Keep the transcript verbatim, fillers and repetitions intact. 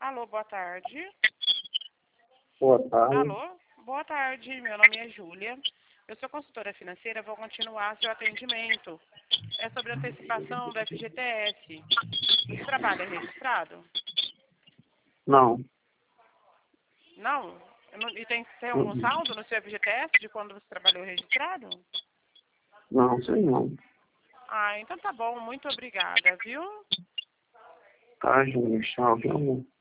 Alô, boa tarde. Boa tarde. Alô, boa tarde. Meu nome é Júlia. Eu sou consultora financeira, vou continuar seu atendimento. É sobre antecipação do F G T S. Você trabalha registrado? Não. Não? Eu não- E tem, tem algum Uhum. saldo no seu F G T S de quando você trabalhou registrado? Não, sei não. Ah, então tá bom. Muito obrigada, viu? Tá, Júnior. Tchau, meu amor.